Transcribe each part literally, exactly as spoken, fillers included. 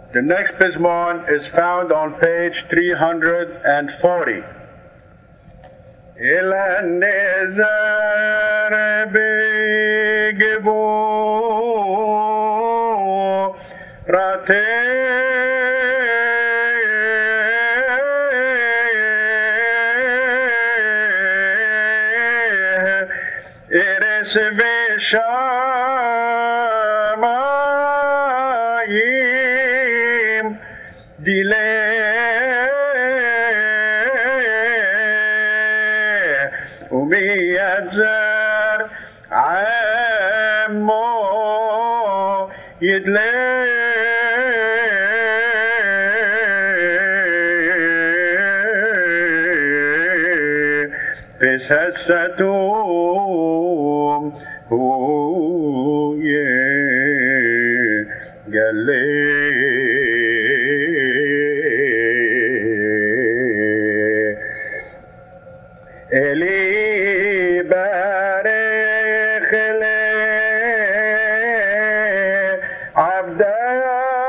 The next Pizmon is found on page three hundred forty. إلى النزار بيجبو راتي إرس بشامايم ديلي وميزر عمو يدلي بس هستوم هو يجلي. إلي بارخ لي عبدك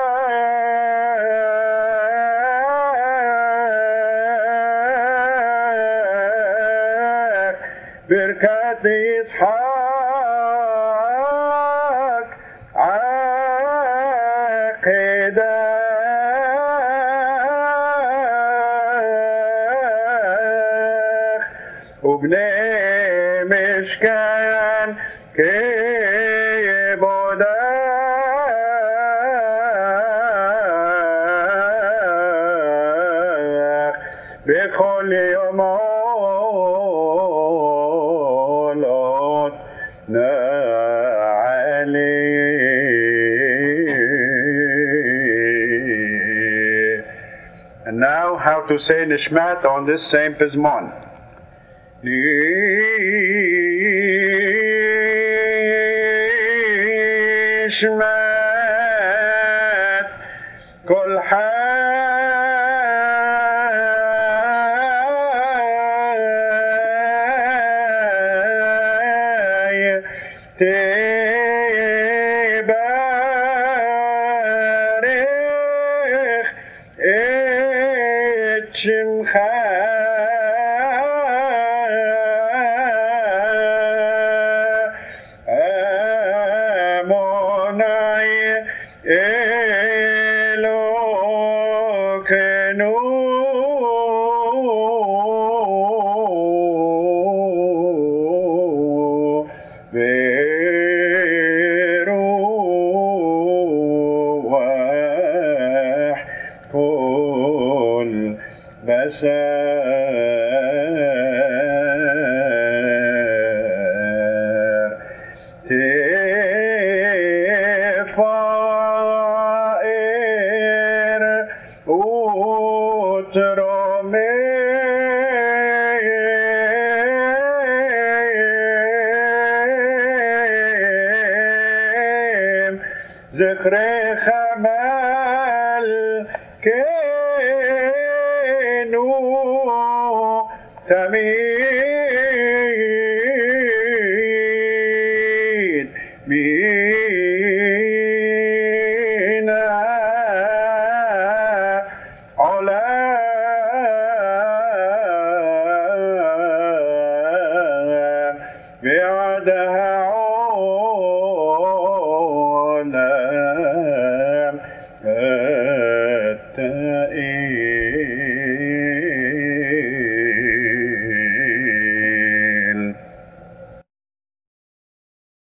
بركة إسحاق عقيدة وبني مشكان كيبودا بكل يوم أولوت نعلي. And now how to say Nishmat on this same Pizmon. نشمت كل حي تبارك اتشمخ ذكري خمال كينو تميم